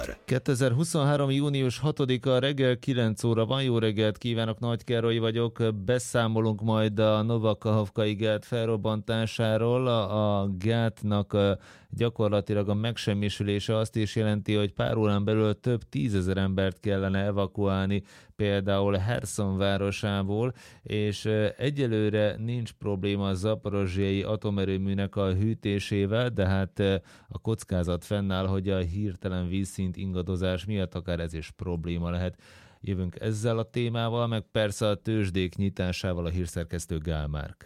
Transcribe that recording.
2023. június 6-a reggel 9 óra van. Jó reggelt kívánok, Nagy Károly vagyok. Beszámolunk majd a Novakahovkai gát felrobbantásáról. A gátnak gyakorlatilag a megsemmisülése azt is jelenti, hogy pár órán belül több 10 000 embert kellene evakuálni, például Herszon városából, és egyelőre nincs probléma a zaporozsiai atomerőműnek a hűtésével, de hát a kockázat fennáll, hogy a hirtelen vízszint ingadozás miatt akár ez is probléma lehet. Jövünk ezzel a témával, meg persze a tőzsdék nyitásával, a hírszerkesztő Gál Márk.